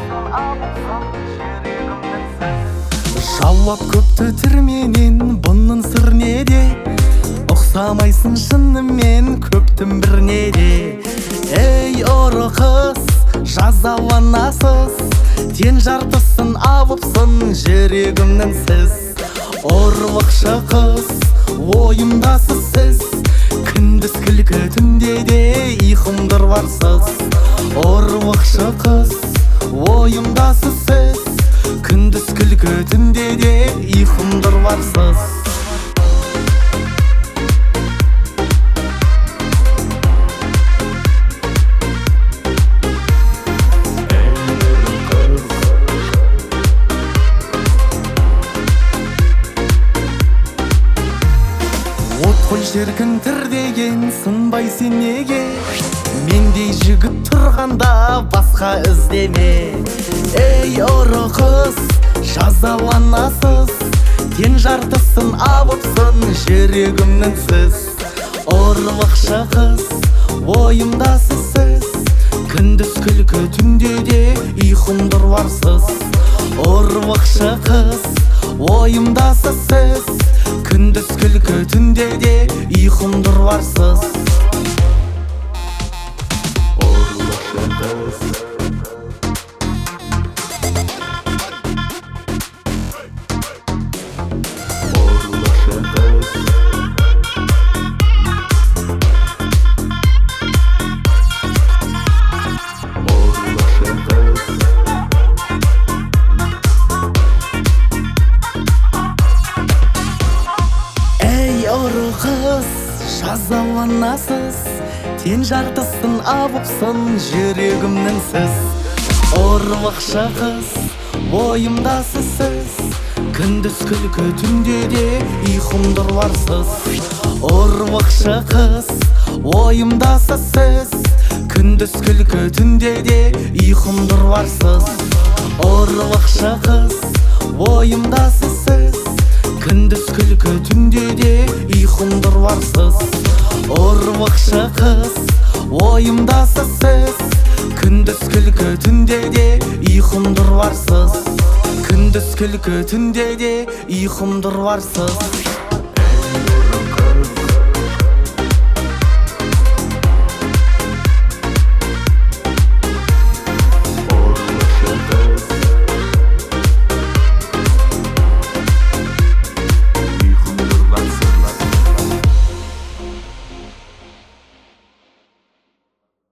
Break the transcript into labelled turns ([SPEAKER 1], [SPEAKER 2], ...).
[SPEAKER 1] Жауап көпті түрменен, бұның сыр неде? Ұқсамайсың шынымен көптің бір неде? Ей ұры қыз, жазаланасыз, тен жартысын абыпсын жүрегімнің сіз. Ұрлықшы қыз, ойымдасыз сіз, күндіз күлкі түнде де ұйқымдыр барсыз. Ұрлықшы қыз, ойымдасыз сіз, күндіз күлкі түнде де ұйқымдыр барсыз. Отқой жеркін тір деген сынбай сен неге? Мендей жігіт тұрғанда басқа іздеме. Ей ұры қыз, жазаланасыз, тен жартысын абыпсын жүрегімнің сіз. Ұрлықшы қыз, ойымдасыз сіз, күндіз күлкі түнде де ұйқымдыр барсыз. Ұрлықшы қыз, ойымдасыз сіз, күндіз күлкі түнде де ұйқымдыр барсыз. Ұры қыз, жазаланасыз, тен жартысын абыпсын жүрегімнің сіз. Ұрлықшы қыз, ойымдасыз сіз, күндіз күлкі түнде де ұйқымдыр барсыз. Ұрлықшы қыз, ойымдасыз сіз, күндіз күлкі түнде де ұйқымдыр барсыз. Ұрлықшы қыз, ойымдасыз сіз, күндіз күлкі түнде де ұйқымдыр барсыз. Ұрлықшы қыз, ойымдасыз сіз, күндіз күлкі түнде де ұйқымдыр барсыз. Күндіз күлкі түнде де ұйқымдыр барсыз.